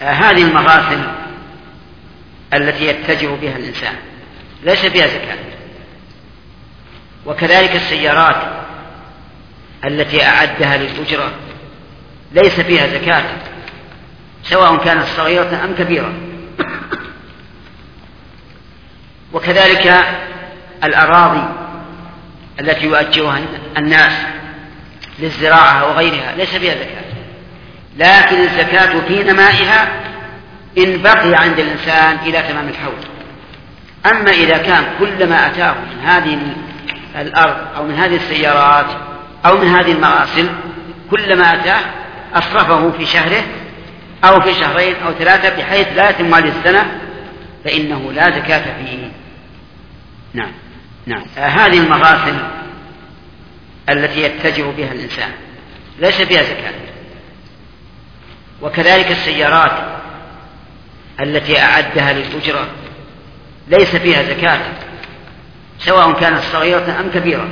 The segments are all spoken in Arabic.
هذه المغاسل التي يتجه بها الإنسان ليس فيها زكاة، وكذلك السيارات التي أعدها للأجرة ليس فيها زكاة، سواء كانت صغيرة أم كبيرة. وكذلك الأراضي التي يؤجرها الناس للزراعة وغيرها ليس فيها زكاة، لكن الزكاة في نمائها إن بقي عند الإنسان إلى تمام الحول. أما إذا كان كل ما أتاه من هذه الأرض أو من هذه السيارات أو من هذه المغاسل كل ما أتاه أصرفه في شهره أو في شهرين أو ثلاثة بحيث لا يتم هذه السنة فإنه لا زكاة فيه. نعم. هذه المغاسل التي يتجه بها الإنسان ليس فيها زكاة، وكذلك السيارات التي أعدها للأجرة ليس فيها زكاة، سواء كانت صغيرة أم كبيرة.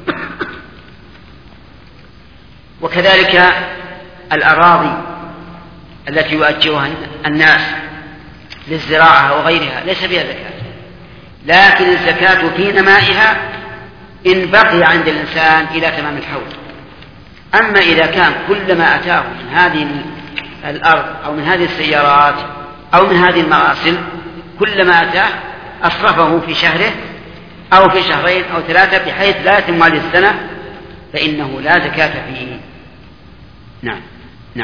وكذلك الأراضي التي يؤجرها الناس للزراعة وغيرها ليس فيها زكاة، لكن الزكاة في نمائها إن بقي عند الإنسان إلى تمام الحول. أما إذا كان كل ما أتاه من هذه الأرض أو من هذه السيارات أو من هذه المغاسل كل ما أتاه أصرفه في شهره أو في شهرين أو ثلاثة بحيث لا يتم هذه السنة فإنه لا زكاة فيه. نعم.